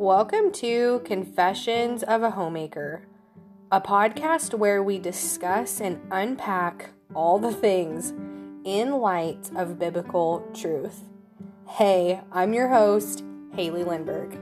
Welcome to Confessions of a Homemaker, a podcast where we discuss and unpack all the things in light of biblical truth. Hey, I'm your host, Haley Lindberg.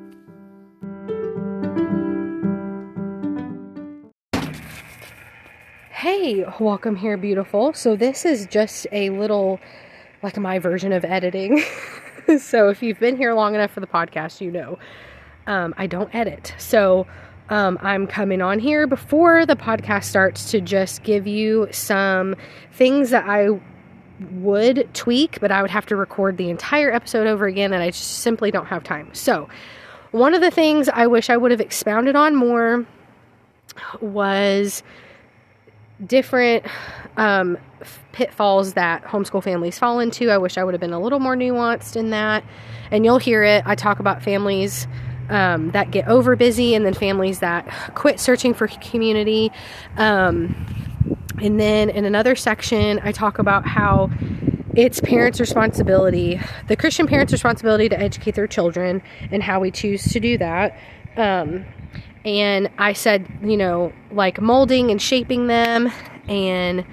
Hey, welcome here, beautiful. So this is just a little, like my version of editing. So if you've been here long enough for the podcast, you know, I don't edit. So I'm coming on here before the podcast starts to just give you some things that I would tweak, but I would have to record the entire episode over again, and I just simply don't have time. So one of the things I wish I would have expounded on more was different pitfalls that homeschool families fall into. I wish I would have been a little more nuanced in that. And you'll hear it. I talk about families that get over busy, and then families that quit searching for community. And then in another section, I talk about how it's parents' responsibility, the Christian parents' responsibility to educate their children, and how we choose to do that. And I said, you know, like molding and shaping them. And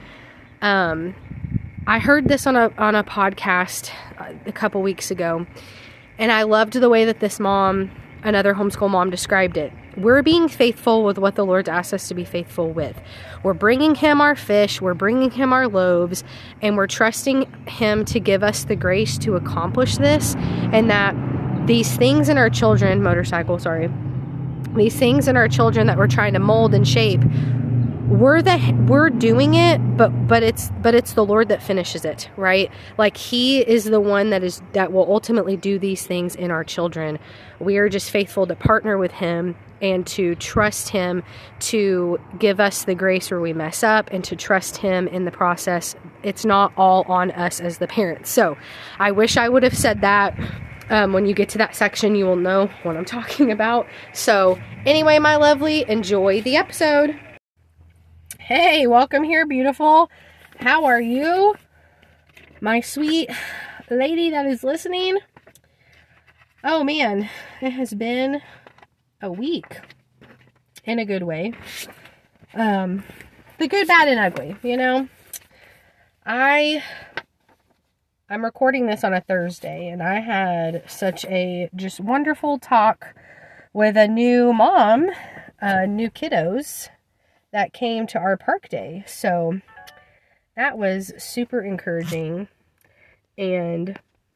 I heard this on a podcast a couple weeks ago, and I loved the way that this mom, another homeschool mom, described it. We're being faithful with what the Lord's asked us to be faithful with. We're bringing Him our fish, we're bringing Him our loaves, and we're trusting Him to give us the grace to accomplish this, and that these things in our children, these things in our children that we're trying to mold and shape, we're doing it, but it's the Lord that finishes it, right? Like He is the one that will ultimately do these things in our children. We are just faithful to partner with Him and to trust Him to give us the grace where we mess up, and to trust Him in the process. It's not all on us as the parents. So I wish I would have said that. When you get to that section, you will know what I'm talking about. So anyway, my lovely, enjoy the episode. Hey, welcome here, beautiful. How are you? My sweet lady that is listening. Oh man, it has been a week in a good way. The good, bad, and ugly, you know. I'm recording this on a Thursday, and I had such a just wonderful talk with a new mom, new kiddos that came to our park day. So that was super encouraging. And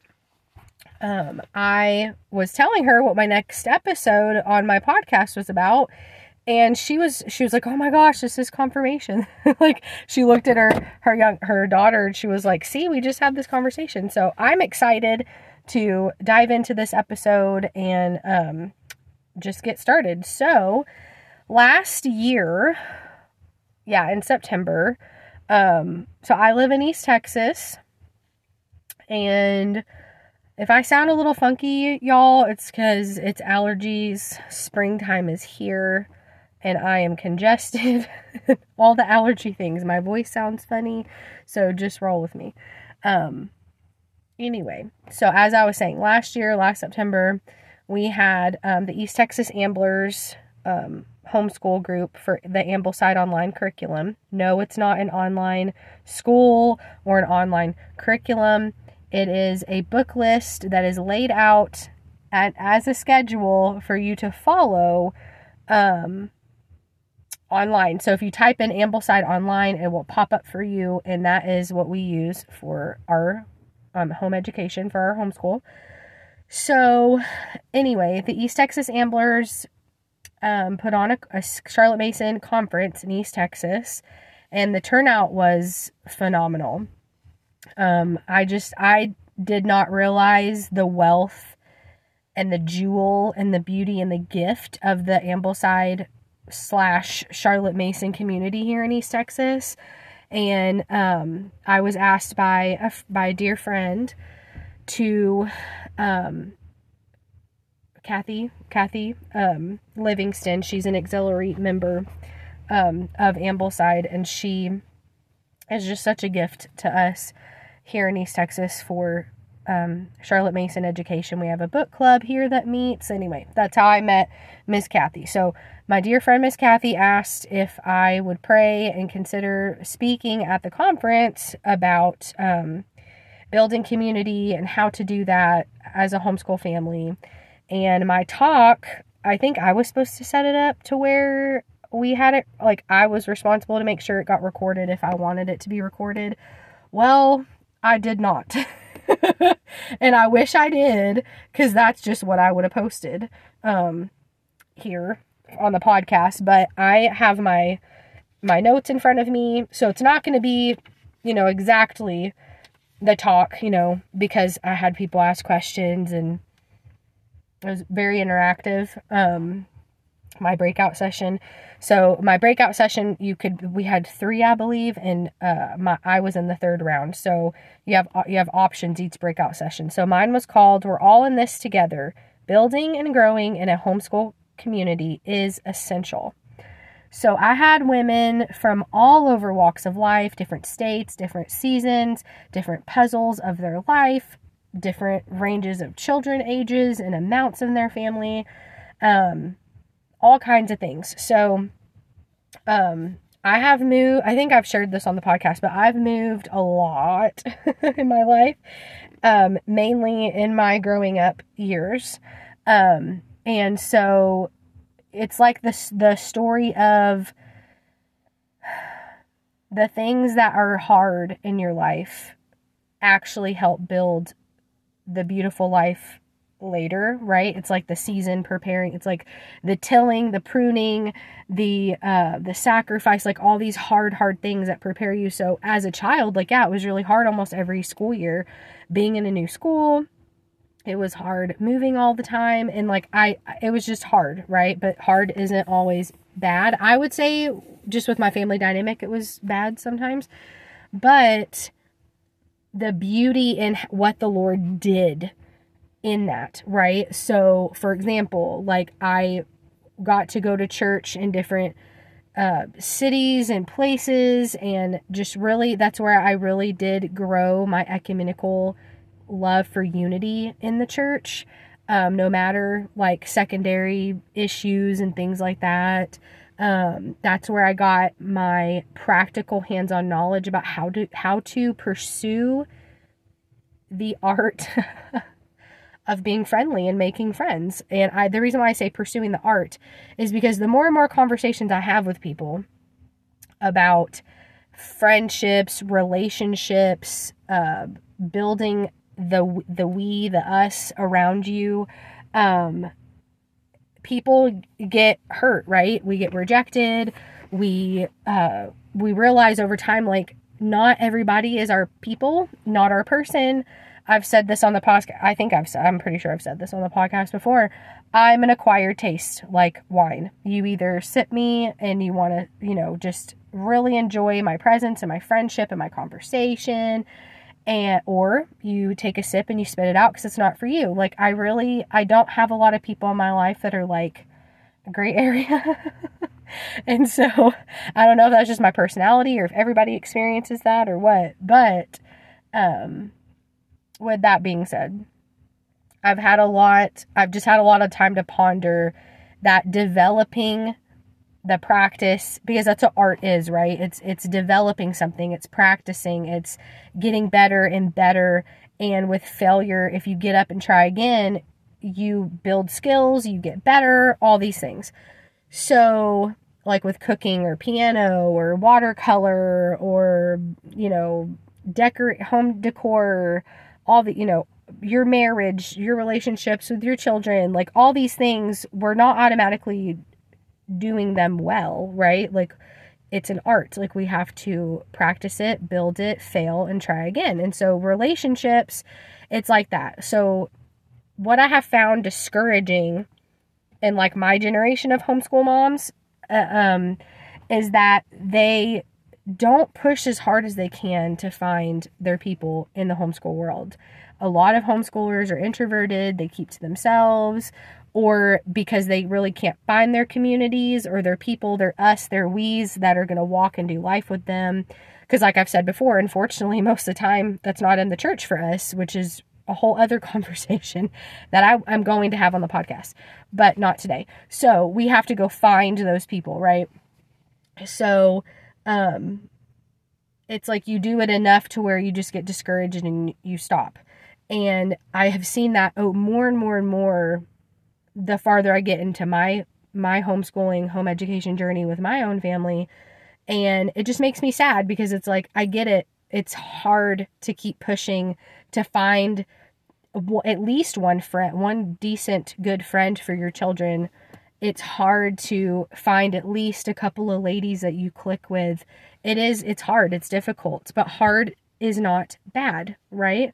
I was telling her what my next episode on my podcast was about. And she was like, oh my gosh, this is confirmation. Like, she looked at her daughter, and she was like, see, we just had this conversation. So I'm excited to dive into this episode and just get started. So last year, in September, so I live in East Texas, and if I sound a little funky, y'all, it's because it's allergies. Springtime is here. And I am congested, all the allergy things. My voice sounds funny, so just roll with me. Anyway, so as I was saying, last September, we had the East Texas Amblers homeschool group for the Ambleside online curriculum. No, it's not an online school or an online curriculum. It is a book list that is laid out as a schedule for you to follow online. So if you type in Ambleside online, it will pop up for you, and that is what we use for our home education for our homeschool. So anyway, the East Texas Amblers put on a Charlotte Mason conference in East Texas, and the turnout was phenomenal. I did not realize the wealth and the jewel and the beauty and the gift of the Ambleside / Charlotte Mason community here in East Texas. And I was asked by a dear friend to Kathy Livingston. She's an auxiliary member of Ambleside, and she is just such a gift to us here in East Texas for Charlotte Mason Education. We have a book club here that meets. Anyway, that's how I met Miss Kathy. So my dear friend Miss Kathy asked if I would pray and consider speaking at the conference about building community and how to do that as a homeschool family. And my talk, I think I was supposed to set it up to where we had it, like I was responsible to make sure it got recorded if I wanted it to be recorded. Well, I did not. And I wish I did, because that's just what I would have posted here on the podcast. But I have my notes in front of me, so it's not going to be, exactly the talk, because I had people ask questions and it was very interactive. My breakout session. So my breakout session, we had 3, I believe, and I was in the 3rd round. So you have options each breakout session. So mine was called "We're All in This Together. Building and growing in a homeschool community is essential." So I had women from all over walks of life, different states, different seasons, different puzzles of their life, different ranges of children ages and amounts in their family, all kinds of things. So I have moved, I think I've shared this on the podcast, but I've moved a lot in my life, mainly in my growing up years. And so it's like the story of the things that are hard in your life actually help build the beautiful life later, right? It's like the season preparing. It's like the tilling, the pruning, the sacrifice, like all these hard things that prepare you. So as a child, it was really hard almost every school year being in a new school. It was hard moving all the time. And it was just hard, right? But hard isn't always bad. I would say just with my family dynamic, it was bad sometimes, but the beauty in what the Lord did in that, right? So for example, I got to go to church in different cities and places, and just really, that's where I really did grow my ecumenical love for unity in the church, no matter secondary issues and things like that. That's where I got my practical hands-on knowledge about how to pursue the art of being friendly and making friends. And the reason why I say pursuing the art is because the more and more conversations I have with people about friendships, relationships, building the us around you, people get hurt, right? We get rejected. We realize over time, not everybody is our people, not our person. I've said this on the podcast. I'm pretty sure I've said this on the podcast before. I'm an acquired taste, like wine. You either sip me and you want to, just really enjoy my presence and my friendship and my conversation, or you take a sip and you spit it out because it's not for you. I don't have a lot of people in my life that are a gray area. And so I don't know if that's just my personality or if everybody experiences that or what, but, with that being said, I've just had a lot of time to ponder that, developing the practice, because that's what art is, right? It's developing something, it's practicing, it's getting better and better. And with failure, if you get up and try again, you build skills, you get better, all these things. So with cooking or piano or watercolor or, home decor, all the, your marriage, your relationships with your children, all these things, we're not automatically doing them well, right? It's an art. We have to practice it, build it, fail, and try again. And so relationships, it's like that. So what I have found discouraging in my generation of homeschool moms, is that they don't push as hard as they can to find their people in the homeschool world. A lot of homeschoolers are introverted, they keep to themselves, or because they really can't find their communities or their people, their us, their we's that are going to walk and do life with them. Because like I've said before, unfortunately, most of the time that's not in the church for us, which is a whole other conversation that I'm going to have on the podcast, but not today. So we have to go find those people, right? So, it's like you do it enough to where you just get discouraged and you stop. And I have seen that more and more and more the farther I get into my homeschooling, home education journey with my own family. And it just makes me sad because it's like, I get it. It's hard to keep pushing to find at least one friend, one decent, good friend for your children. It's hard to find at least a couple of ladies that you click with. It's hard. It's difficult, but hard is not bad, right?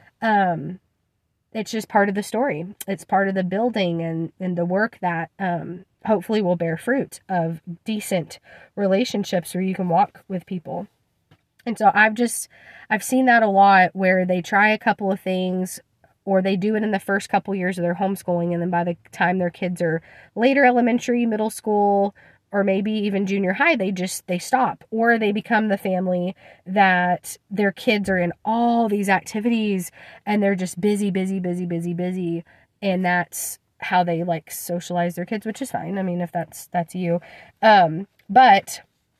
It's just part of the story. It's part of the building and the work that, hopefully will bear fruit of decent relationships where you can walk with people. And so I've seen that a lot where they try a couple of things, or they do it in the first couple years of their homeschooling, and then by the time their kids are later elementary, middle school, or maybe even junior high, they stop, or they become the family that their kids are in all these activities and they're just busy, and that's how they like socialize their kids, which is fine. I mean, if that's you. But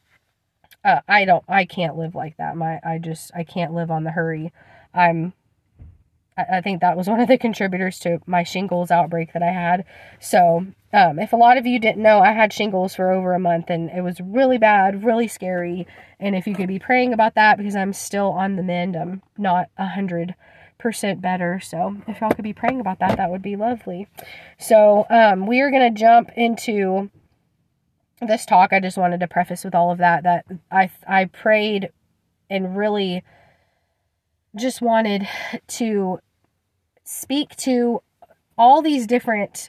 I can't live like that. I can't live on the hurry. I think that was one of the contributors to my shingles outbreak that I had. So, if a lot of you didn't know, I had shingles for over a month and it was really bad, really scary. And if you could be praying about that, because I'm still on the mend, I'm not 100% better. So if y'all could be praying about that, that would be lovely. So, we are going to jump into this talk. I just wanted to preface with all of that I prayed and really just wanted to speak to all these different,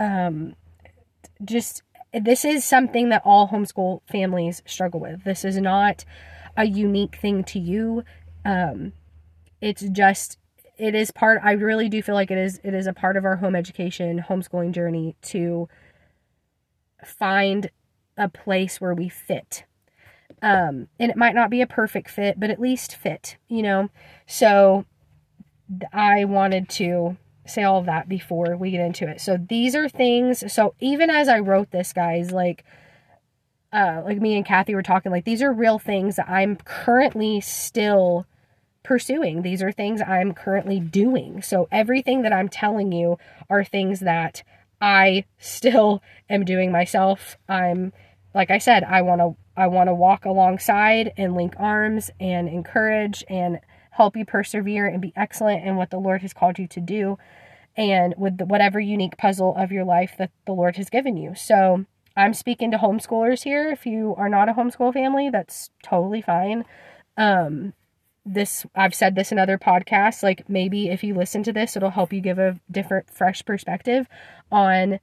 this is something that all homeschool families struggle with. This is not a unique thing to you. It is part, I really do feel like it is a part of our home education, homeschooling journey to find a place where we fit. And it might not be a perfect fit, but at least fit, So I wanted to say all of that before we get into it. So these are things, so even as I wrote this, guys, like me and Kathy were talking, like these are real things that I'm currently still pursuing. These are things I'm currently doing. So everything that I'm telling you are things that I still am doing myself. Like I said, I want to walk alongside and link arms and encourage and help you persevere and be excellent in what the Lord has called you to do, and with whatever unique puzzle of your life that the Lord has given you. So I'm speaking to homeschoolers here. If you are not a homeschool family, that's totally fine. I've said this in other podcasts, like maybe if you listen to this, it'll help you give a different, fresh perspective on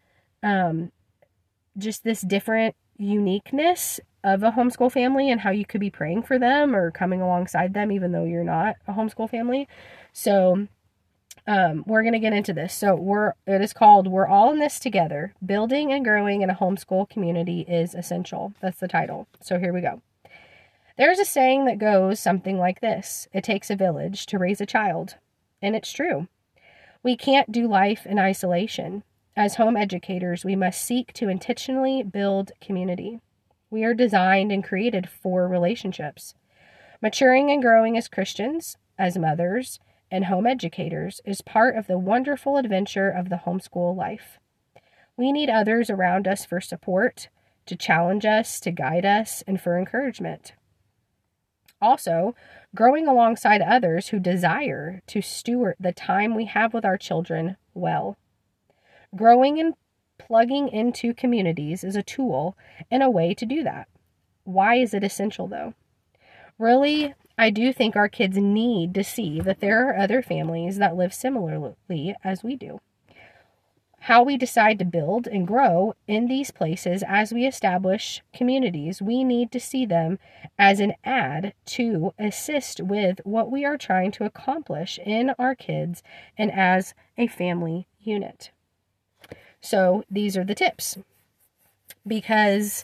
just this different uniqueness of a homeschool family and how you could be praying for them or coming alongside them, even though you're not a homeschool family. So, we're going to get into this. So it is called, We're All in This Together. Building and growing in a homeschool community is essential. That's the title. So here we go. There's a saying that goes something like this: it takes a village to raise a child. And it's true. We can't do life in isolation. As home educators, we must seek to intentionally build community. We are designed and created for relationships. Maturing and growing as Christians, as mothers, and home educators is part of the wonderful adventure of the homeschool life. We need others around us for support, to challenge us, to guide us, and for encouragement. Also, growing alongside others who desire to steward the time we have with our children well. Growing and plugging into communities is a tool and a way to do that. Why is it essential, though? Really, I do think our kids need to see that there are other families that live similarly as we do. How we decide to build and grow in these places as we establish communities, we need to see them as an add to assist with what we are trying to accomplish in our kids and as a family unit. So these are the tips, because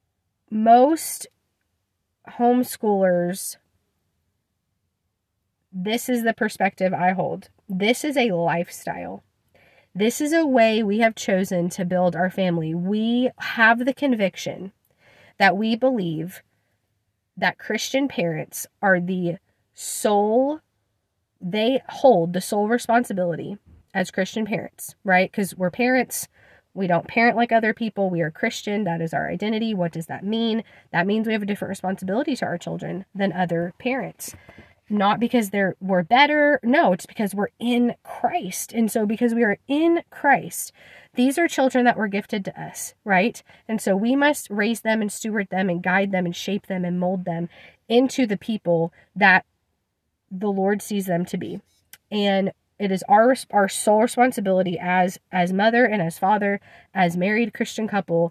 most homeschoolers this is the perspective I hold. This is a lifestyle. This is a way we have chosen to build our family. We have the conviction that we believe that Christian parents are they hold the sole responsibility as Christian parents, right? Because we're parents. We don't parent like other people. We are Christian. That is our identity. What does that mean? That means we have a different responsibility to our children than other parents. Not because we're better. No, it's because we're in Christ. And so because we are in Christ, these are children that were gifted to us, right? And so we must raise them and steward them and guide them and shape them and mold them into the people that the Lord sees them to be. And it is our sole responsibility as mother and as father, as married Christian couple,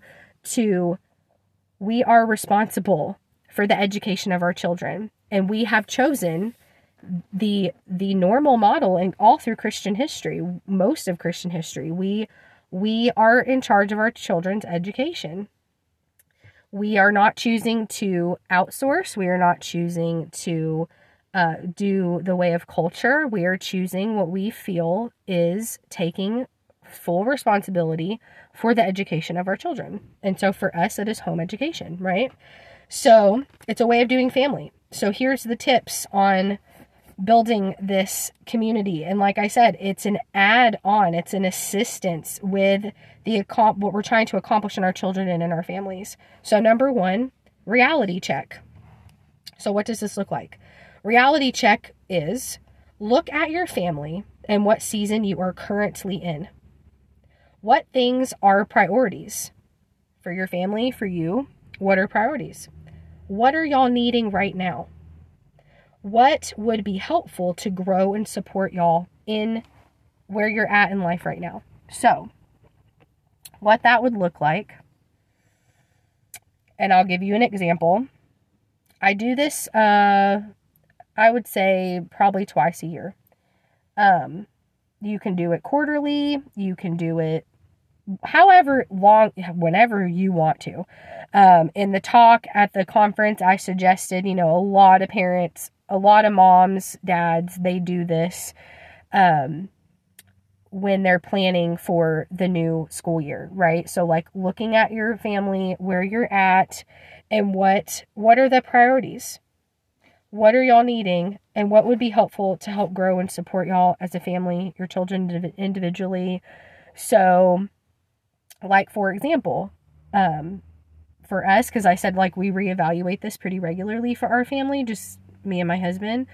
we are responsible for the education of our children. And we have chosen the normal model and all through Christian history, most of Christian history. We are in charge of our children's education. We are not choosing to outsource. We are not choosing to do the way of culture. We are choosing what we feel is taking full responsibility for the education of our children. And so for us, it is home education, right? So it's a way of doing family. So here's the tips on building this community. And like I said, it's an add-on. It's an assistance with what we're trying to accomplish in our children and in our families. So number 1, reality check. So what does this look like? Reality check is look at your family and what season you are currently in. What things are priorities for your family, for you? What are priorities? What are y'all needing right now? What would be helpful to grow and support y'all in where you're at in life right now? So, what that would look like, and I'll give you an example. I do this, I would say probably twice a year. You can do it quarterly. You can do it however long, whenever you want to. In the talk at the conference, I suggested, a lot of parents, a lot of moms, dads, they do this when they're planning for the new school year, right? So like looking at your family, where you're at, and what are the priorities? What are y'all needing? And what would be helpful to help grow and support y'all as a family, your children individually? So like, for example, for us, because I said like we reevaluate this pretty regularly for our family, just me and my husband.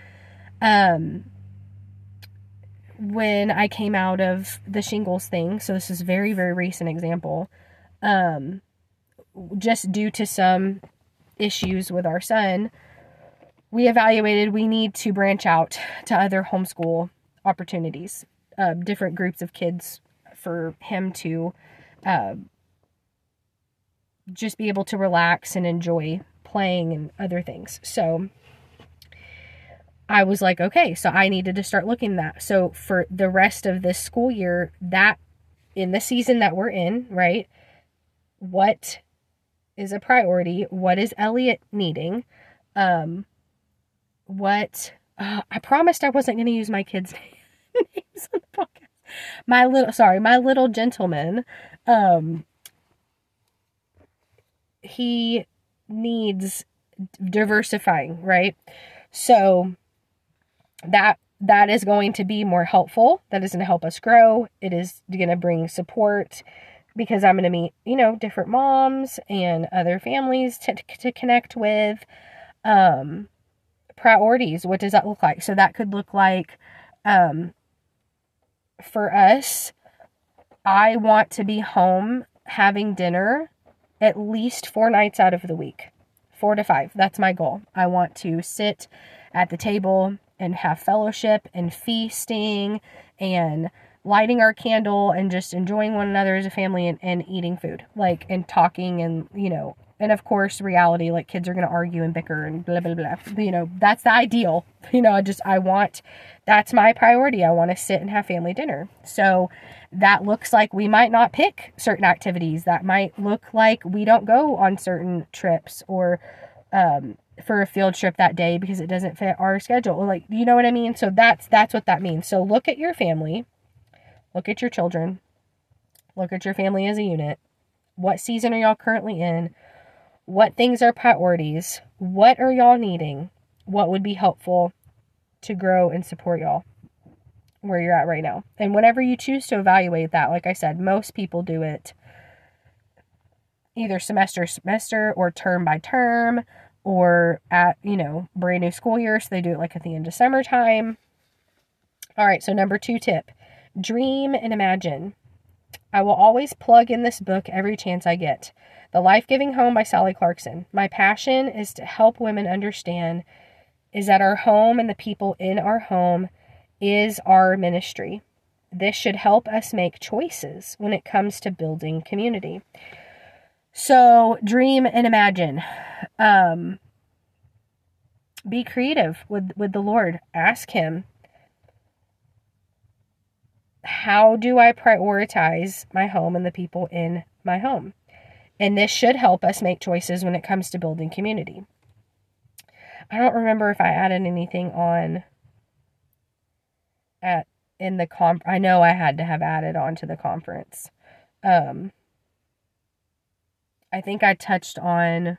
When I came out of the shingles thing, so this is very, very recent example, just due to some issues with our son, we evaluated we need to branch out to other homeschool opportunities, different groups of kids for him to just be able to relax and enjoy playing and other things. So I was like, okay, so I needed to start looking at that. So for the rest of this school year, that in the season that we're in, right, what is a priority? What is Elliot needing? I promised I wasn't going to use my kids' names on the podcast. My little gentleman, he needs diversifying, right? So that is going to be more helpful. That is going to help us grow. It is going to bring support because I'm going to meet, different moms and other families to connect with. Priorities. What does that look like? So that could look like, for us, I want to be home having dinner at least 4 nights out of the week. 4 to 5. That's my goal. I want to sit at the table and have fellowship and feasting and lighting our candle and just enjoying one another as a family and eating food, and talking and, and of course reality, kids are going to argue and bicker and blah, blah, blah. That's the ideal. That's my priority. I want to sit and have family dinner. So that looks like we might not pick certain activities. That might look like we don't go on certain trips or, for a field trip that day because it doesn't fit our schedule. Like, you know what I mean? So that's what that means. So look at your family, look at your children, look at your family as a unit. What season are y'all currently in? What things are priorities? What are y'all needing? What would be helpful to grow and support y'all where you're at right now? And whenever you choose to evaluate that, like I said, most people do it either semester to semester or term by term or at, brand new school year. So they do it like at the end of summertime. All right. So number 2 tip, dream and imagine. I will always plug in this book every chance I get. The Life-Giving Home by Sally Clarkson. My passion is to help women understand is that our home and the people in our home is our ministry. This should help us make choices when it comes to building community. So dream and imagine. Be creative with the Lord. Ask him, how do I prioritize my home and the people in my home? And this should help us make choices when it comes to building community. I don't remember if I added anything on in the I know I had to have added on to the conference. I think I touched on,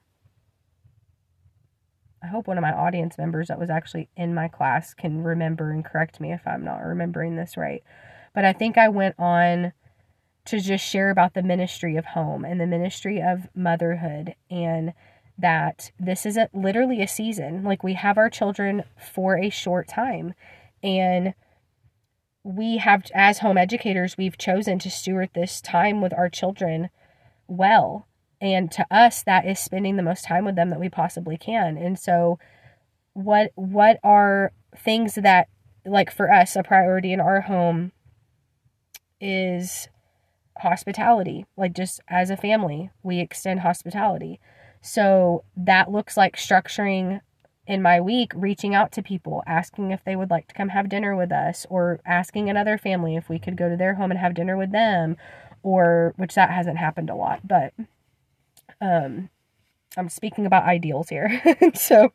I hope one of my audience members that was actually in my class can remember and correct me if I'm not remembering this right. But I think I went on to just share about the ministry of home and the ministry of motherhood, and that this is literally a season. Like, we have our children for a short time, and we have, as home educators, we've chosen to steward this time with our children well. And to us, that is spending the most time with them that we possibly can. And so what are things that, like, for us, a priority in our home is hospitality. Like, just as a family, we extend hospitality. So that looks like structuring in my week, reaching out to people, asking if they would like to come have dinner with us, or asking another family if we could go to their home and have dinner with them, or, which that hasn't happened a lot, but I'm speaking about ideals here. So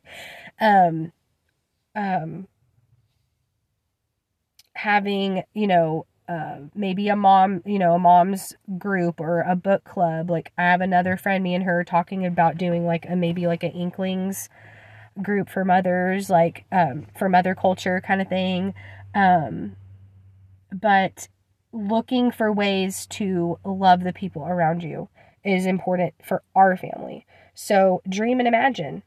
having, maybe a mom's group or a book club. Like, I have another friend, me and her talking about doing maybe an Inklings group for mothers, for mother culture kind of thing. But looking for ways to love the people around you is important for our family. So dream and imagine.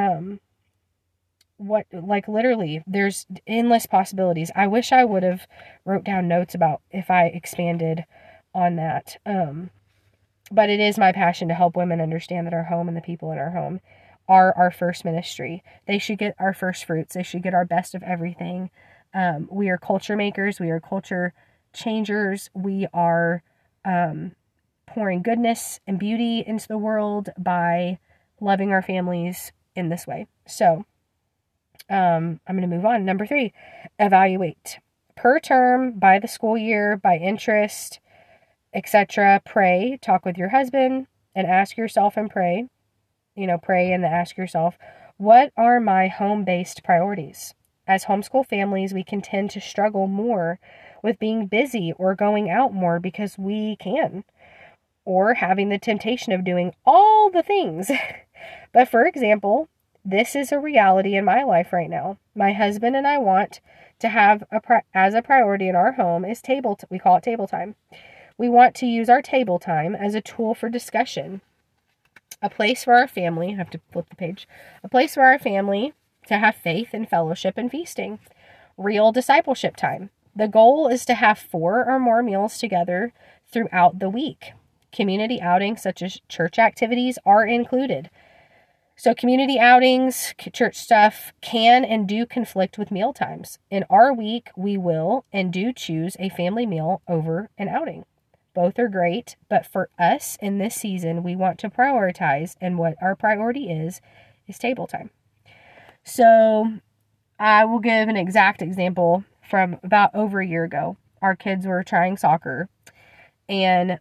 Literally, there's endless possibilities. I wish I would have wrote down notes about if I expanded on that. But it is my passion to help women understand that our home and the people in our home are our first ministry. They should get our first fruits. They should get our best of everything. We are culture makers. We are culture changers. We are pouring goodness and beauty into the world by loving our families in this way. So I'm going to move on. Number 3, evaluate. Per term, by the school year, by interest, etc. Pray, talk with your husband, and ask yourself and pray. Pray and ask yourself, what are my home-based priorities? As homeschool families, we can tend to struggle more with being busy or going out more because we can, or having the temptation of doing all the things. But for example, this is a reality in my life right now. My husband and I want to have as a priority in our home is we call it table time. We want to use our table time as a tool for discussion. A place for our family, I have to flip the page, a place for our family to have faith and fellowship and feasting. Real discipleship time. The goal is to have 4 or more meals together throughout the week. Community outings such as church activities are included. So community outings, church stuff can and do conflict with meal times. In our week, we will and do choose a family meal over an outing. Both are great, but for us in this season, we want to prioritize, and what our priority is table time. So I will give an exact example from about over a year ago. Our kids were trying soccer, and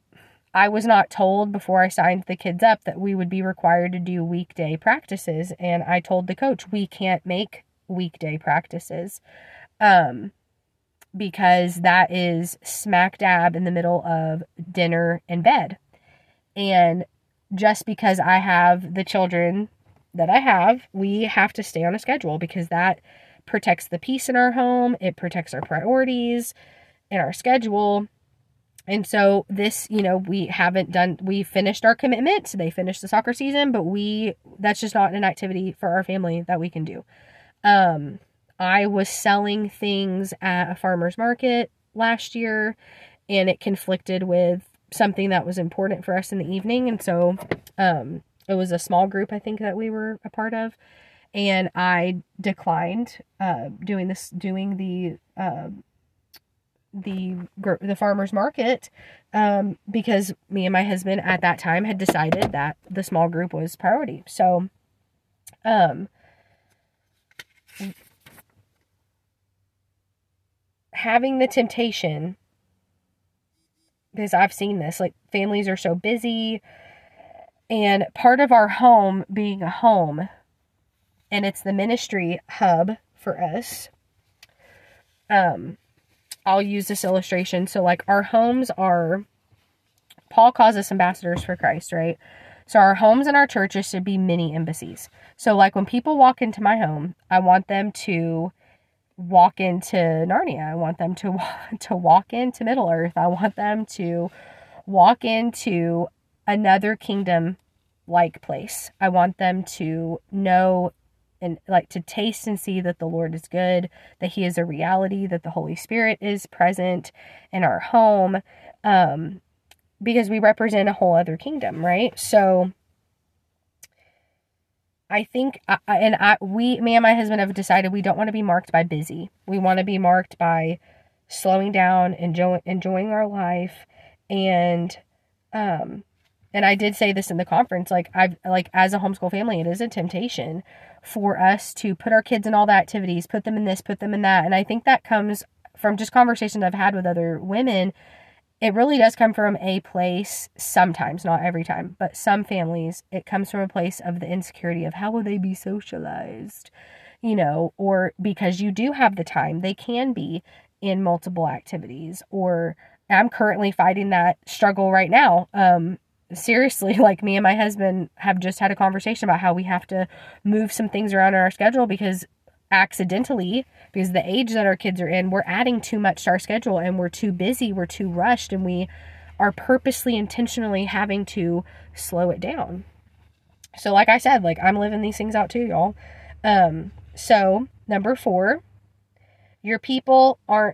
I was not told before I signed the kids up that we would be required to do weekday practices. And I told the coach, we can't make weekday practices, because that is smack dab in the middle of dinner and bed. And just because I have the children that I have, we have to stay on a schedule, because that protects the peace in our home. It protects our priorities and our schedule. And so this, we finished our commitment. They finished the soccer season, but that's just not an activity for our family that we can do. I was selling things at a farmer's market last year, and it conflicted with something that was important for us in the evening. And so, it was a small group, I think, that we were a part of. And I declined, doing the farmer's market, because me and my husband at that time had decided that the small group was priority. So, having the temptation, because I've seen this, like, families are so busy, and part of our home being a home, and it's the ministry hub for us. I'll use this illustration. So, like, our homes are, Paul calls us ambassadors for Christ, right? So our homes and our churches should be mini embassies. So, like, when people walk into my home, I want them to walk into Narnia. I want them to walk into Middle Earth. I want them to walk into another kingdom-like place. I want them to know and, like, to taste and see that the Lord is good, that he is a reality, that the Holy Spirit is present in our home, because we represent a whole other kingdom, right? So I think, me and my husband have decided we don't want to be marked by busy. We want to be marked by slowing down, enjoying our life. And I did say this in the conference, as a homeschool family, it is a temptation for us to put our kids in all the activities, put them in this, put them in that. And I think that comes from just conversations I've had with other women. It really does come from a place, sometimes, not every time, but some families, it comes from a place of the insecurity of how will they be socialized, or because you do have the time, they can be in multiple activities. Or I'm currently fighting that struggle right now. Seriously, like, me and my husband have just had a conversation about how we have to move some things around in our schedule because the age that our kids are in, we're adding too much to our schedule, and we're too busy, we're too rushed, and we are purposely, intentionally having to slow it down. So, like I said, like, I'm living these things out too, y'all. So number 4, your people aren't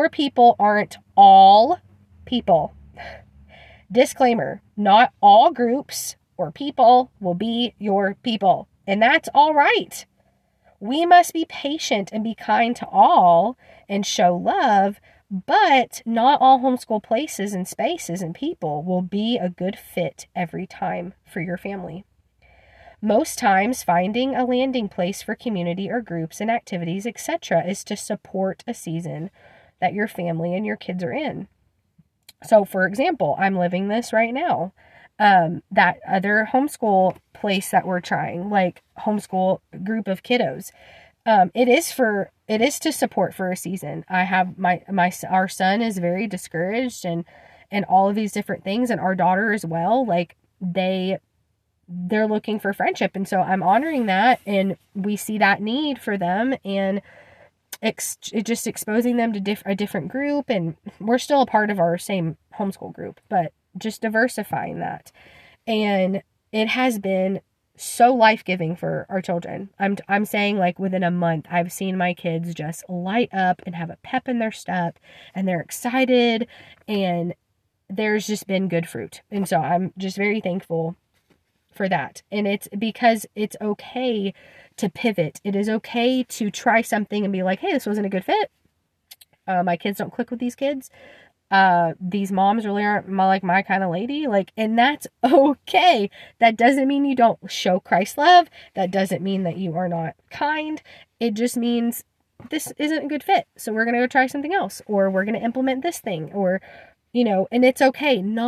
all people. Disclaimer, not all groups or people will be your people, and that's all right. We must be patient and be kind to all and show love, but not all homeschool places and spaces and people will be a good fit every time for your family. Most times, finding a landing place for community or groups and activities, etc., is to support a season that your family and your kids are in. So, for example, I'm living this right now. That other homeschool place that we're trying, like homeschool group of kiddos, it is to support for a season. I have our son is very discouraged and all of these different things, and our daughter as well. Like, they're looking for friendship, and so I'm honoring that, and we see that need for them, and just exposing them to a different group, and we're still a part of our same homeschool group, but just diversifying that. And it has been so life-giving for our children. I'm saying, like, within a month, I've seen my kids just light up and have a pep in their step, and they're excited, and there's just been good fruit. And so I'm just very thankful for that. And it's because it's okay to pivot. It is okay to try something and be like, hey, this wasn't a good fit. My kids don't click with these kids. These moms really aren't my kind of lady. Like, and that's okay. That doesn't mean you don't show Christ love. That doesn't mean that you are not kind. It just means this isn't a good fit. So we're going to go try something else, or we're going to implement this thing, or, and it's okay. Not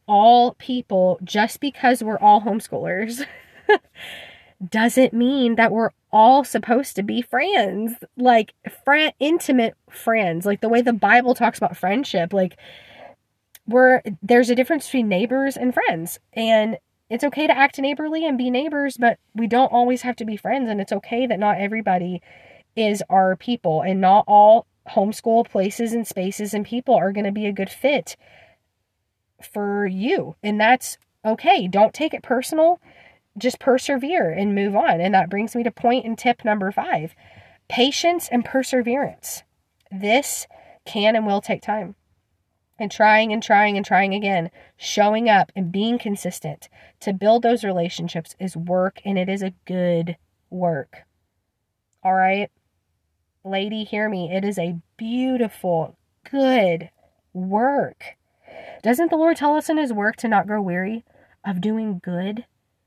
all people, just because we're all homeschoolers doesn't mean that we're all supposed to be friends, like intimate friends, like the way the Bible talks about friendship. Like there's a difference between neighbors and friends, and it's okay to act neighborly and be neighbors, but we don't always have to be friends. And it's okay that not everybody is our people, and not all homeschool places and spaces and people are going to be a good fit for you. And that's okay. Don't take it personal. Just persevere and move on. And that brings me to point and tip number 5, patience and perseverance. This can and will take time. And trying and trying and trying again, showing up and being consistent to build those relationships is work, and it is a good work. All right? Lady, hear me. It is a beautiful, good work. Doesn't the Lord tell us in his work to not grow weary of doing good?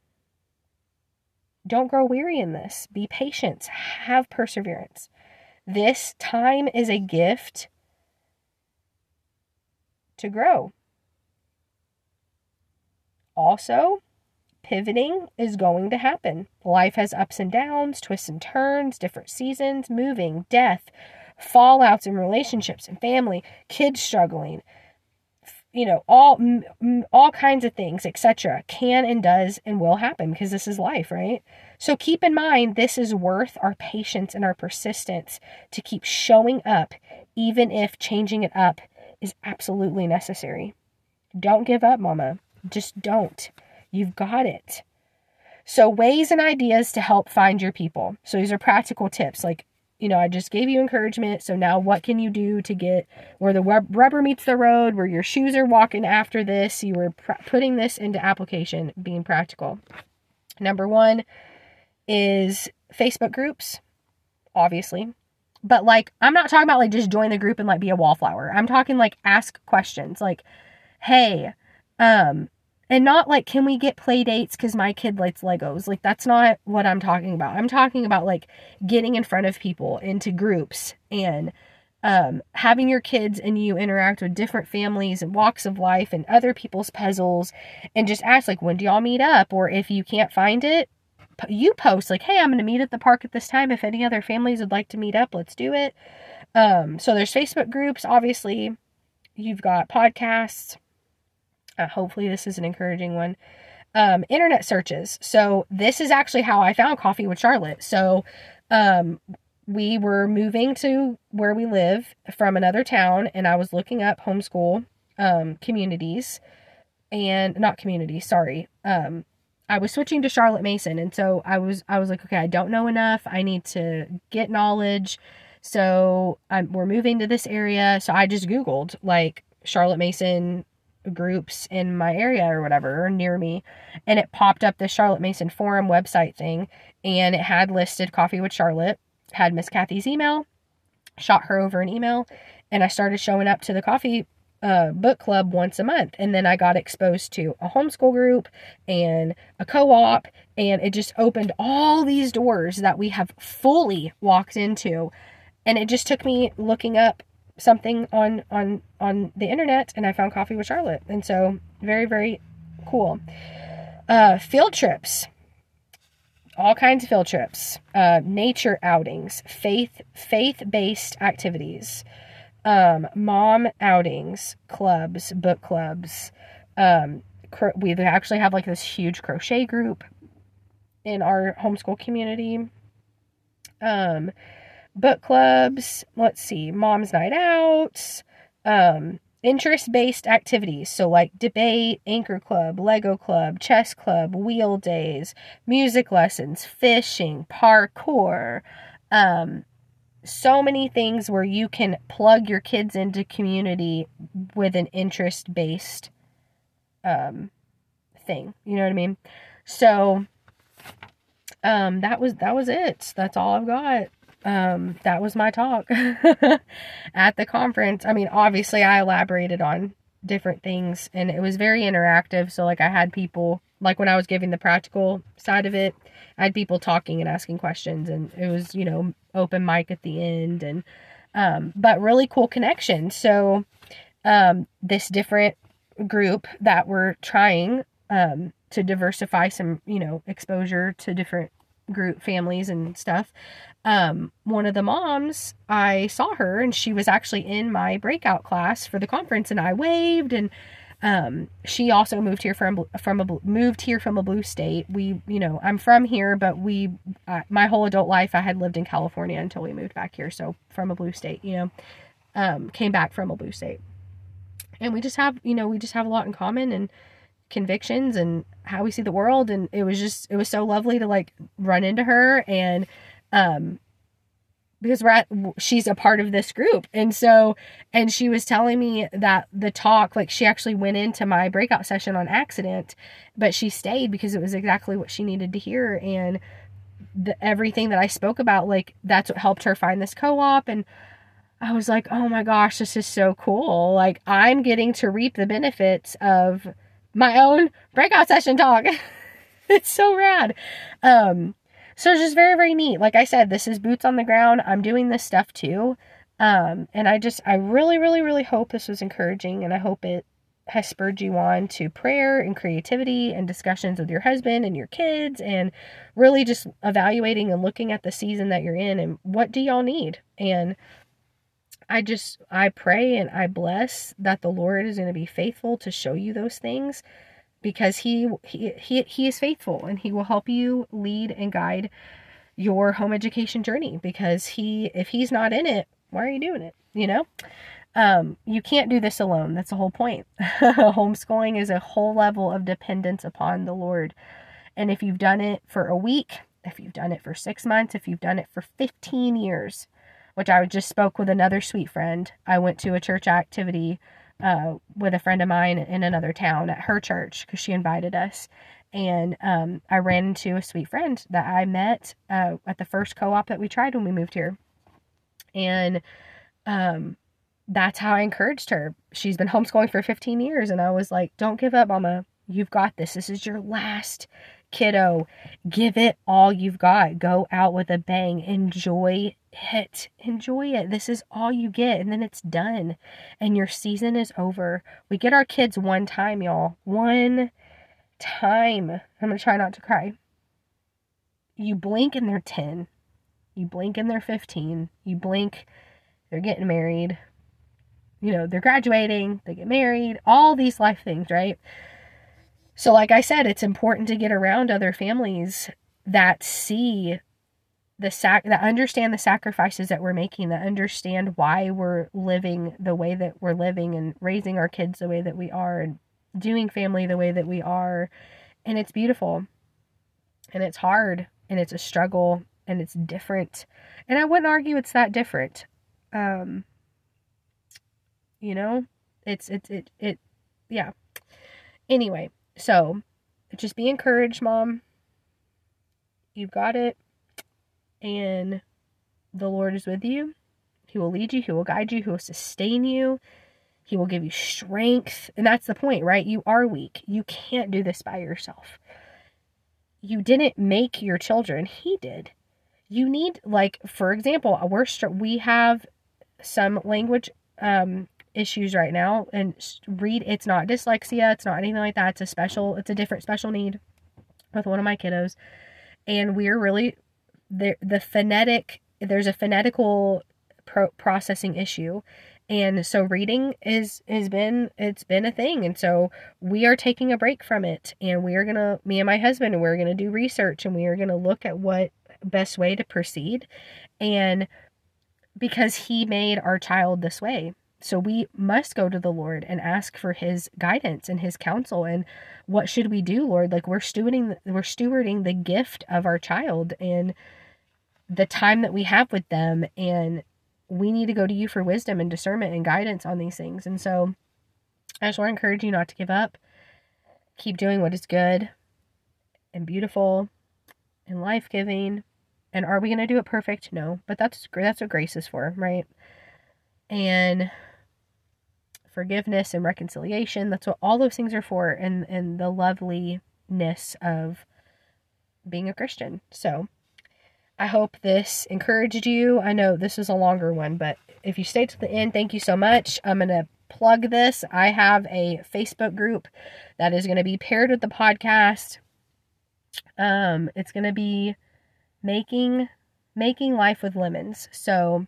Don't grow weary in this. Be patient. Have perseverance. This time is a gift to grow. Also, pivoting is going to happen. Life has ups and downs, twists and turns, different seasons, moving, death, fallouts in relationships and family, kids struggling, all kinds of things, etc. can and does and will happen, because this is life, right? So keep in mind, this is worth our patience and our persistence to keep showing up, even if changing it up is absolutely necessary. Don't give up, mama. Just don't. You've got it. So ways and ideas to help find your people. So these are practical tips. Like, I just gave you encouragement. So now what can you do to get where the rubber meets the road, where your shoes are walking after this? You were putting this into application, being practical. Number 1 is Facebook groups, obviously. But I'm not talking about just join the group and be a wallflower. I'm talking ask questions hey, and not can we get play dates because my kid likes Legos? That's not what I'm talking about. I'm talking about getting in front of people into groups and having your kids and you interact with different families and walks of life and other people's puzzles, and just ask when do y'all meet up? Or if you can't find it, you post hey, I'm going to meet at the park at this time. If any other families would like to meet up, let's do it. So there's Facebook groups, obviously. You've got podcasts. Hopefully this is an encouraging one. Internet searches. So this is actually how I found Coffee with Charlotte. So we were moving to where we live from another town, and I was looking up homeschool communities, and not communities, sorry. I was switching to Charlotte Mason, and so I was like, okay, I don't know enough. I need to get knowledge. So we're moving to this area. So I just Googled Charlotte Mason groups in my area or whatever, or near me, and it popped up the Charlotte Mason Forum website thing, and it had listed Coffee with Charlotte, had Miss Kathy's email, shot her over an email, and I started showing up to the coffee book club once a month. And then I got exposed to a homeschool group and a co-op, and it just opened all these doors that we have fully walked into. And it just took me looking up something on the internet, and I found Coffee with Charlotte. And so very, very cool. Field trips, all kinds of field trips, nature outings, faith-based activities, mom outings, clubs, book clubs. We actually have this huge crochet group in our homeschool community. Book clubs, let's see, mom's night outs, interest-based activities. So debate, anchor club, Lego club, chess club, wheel days, music lessons, fishing, parkour, so many things where you can plug your kids into community with an interest-based thing. You know what I mean? So that was it. That's all I've got. That was my talk at the conference. I mean, obviously I elaborated on different things, and it was very interactive. So I had people, when I was giving the practical side of it, I had people talking and asking questions, and it was, open mic at the end, and, but really cool connection. So, this different group that were trying to diversify some, exposure to different group families and stuff. One of the moms, I saw her and she was actually in my breakout class for the conference, and I waved, and she also moved here from a blue state. I'm from here, but my whole adult life I had lived in California until we moved back here. So from a blue state, came back from a blue state, and we just have a lot in common, and convictions and how we see the world. And it was so lovely to like run into her, and because she's a part of this group. And she was telling me that the talk, like she actually went into my breakout session on accident, but she stayed because it was exactly what she needed to hear. And everything that I spoke about, like that's what helped her find this co-op. And I was like, oh my gosh, this is so cool. Like I'm getting to reap the benefits of my own breakout session talk. It's so rad. So it's just very, very neat. Like I said, this is boots on the ground. I'm doing this stuff too. And I really, really, really hope this was encouraging, and I hope it has spurred you on to prayer and creativity and discussions with your husband and your kids, and really just evaluating and looking at the season that you're in and what do y'all need. And I pray and I bless that the Lord is going to be faithful to show you those things, because he is faithful, and he will help you lead and guide your home education journey, because if he's not in it, why are you doing it? You can't do this alone. That's the whole point. Homeschooling is a whole level of dependence upon the Lord. And if you've done it for a week, if you've done it for 6 months, if you've done it for 15 years, which I just spoke with another sweet friend. I went to a church activity with a friend of mine in another town at her church because she invited us. And I ran into a sweet friend that I met at the first co-op that we tried when we moved here. And that's how I encouraged her. She's been homeschooling for 15 years. And I was like, don't give up, Mama. You've got this. This is your last kiddo. Give it all you've got. Go out with a bang. Enjoy it. This is all you get, and then it's done, and your season is over. We get our kids one time, y'all. One time. I'm gonna try not to cry. You blink and they're 10. You blink and they're 15. You blink, they're getting married. They're graduating, they get married, all these life things, right? So like I said, it's important to get around other families that see that understand the sacrifices that we're making, that understand why we're living the way that we're living, and raising our kids the way that we are, and doing family the way that we are. And it's beautiful, and it's hard, and it's a struggle, and it's different. And I wouldn't argue it's that different. Yeah. Anyway, so just be encouraged, Mom. You've got it. And the Lord is with you. He will lead you. He will guide you. He will sustain you. He will give you strength. And that's the point, right? You are weak. You can't do this by yourself. You didn't make your children. He did. You need, like, for example, we have some language issues right now. And it's not dyslexia. It's not anything like that. It's a different special need with one of my kiddos. And we're really... there's a phonetical processing issue, and so reading it's been a thing. And so we are taking a break from it, and me and my husband, we're gonna do research, and we are gonna look at what best way to proceed, and because he made our child this way. So we must go to the Lord and ask for his guidance and his counsel. And what should we do, Lord? Like we're stewarding the gift of our child and the time that we have with them. And we need to go to you for wisdom and discernment and guidance on these things. And so I just want to encourage you not to give up. Keep doing what is good and beautiful and life-giving. And are we going to do it perfect? No, but that's what grace is for, right? And forgiveness and reconciliation, that's what all those things are for, and the loveliness of being a Christian. So I hope this encouraged you. I know this was a longer one, but if you stayed to the end, thank you so much. I'm going to plug this. I have a Facebook group that is going to be paired with the podcast. It's going to be making life with lemons. So,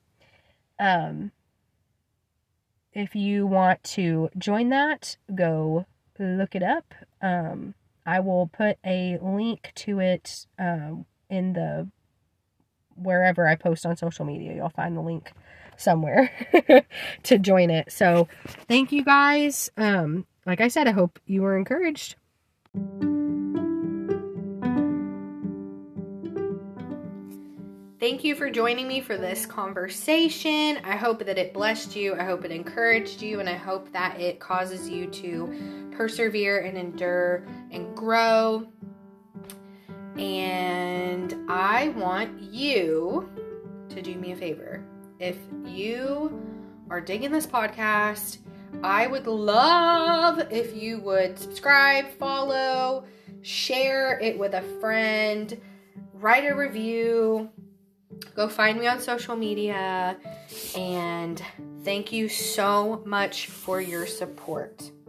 if you want to join that, go look it up. I will put a link to it, in the, wherever I post on social media. You'll find the link somewhere to join it. So thank you guys. Like I said, I hope you were encouraged. Thank you for joining me for this conversation. I hope that it blessed you. I hope it encouraged you, and I hope that it causes you to persevere and endure and grow. And I want you to do me a favor. If you are digging this podcast, I would love if you would subscribe, follow, share it with a friend, write a review, go find me on social media, and thank you so much for your support.